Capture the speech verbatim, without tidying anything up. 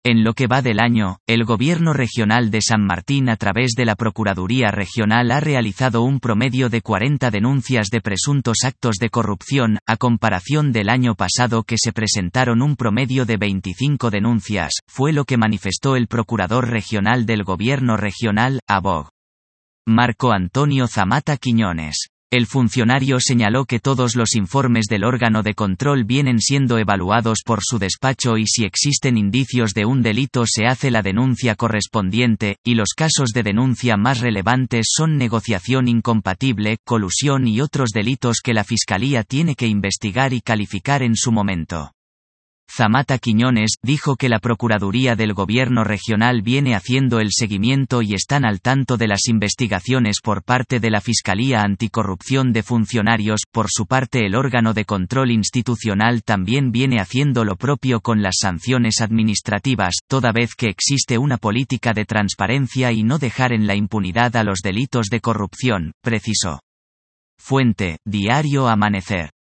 En lo que va del año, el Gobierno Regional de San Martín a través de la Procuraduría Regional ha realizado un promedio de cuarenta denuncias de presuntos actos de corrupción, a comparación del año pasado que se presentaron un promedio de veinticinco denuncias, fue lo que manifestó el Procurador Regional del Gobierno Regional, A B O G. Marco Antonio Zamata Quiñones. El funcionario señaló que todos los informes del órgano de control vienen siendo evaluados por su despacho y si existen indicios de un delito se hace la denuncia correspondiente, y los casos de denuncia más relevantes son negociación incompatible, colusión y otros delitos que la Fiscalía tiene que investigar y calificar en su momento. Zamata Quiñones dijo que la Procuraduría del Gobierno Regional viene haciendo el seguimiento y están al tanto de las investigaciones por parte de la Fiscalía Anticorrupción de Funcionarios. Por su parte, el órgano de control institucional también viene haciendo lo propio con las sanciones administrativas, toda vez que existe una política de transparencia y no dejar en la impunidad a los delitos de corrupción, precisó. Fuente: Diario Amanecer.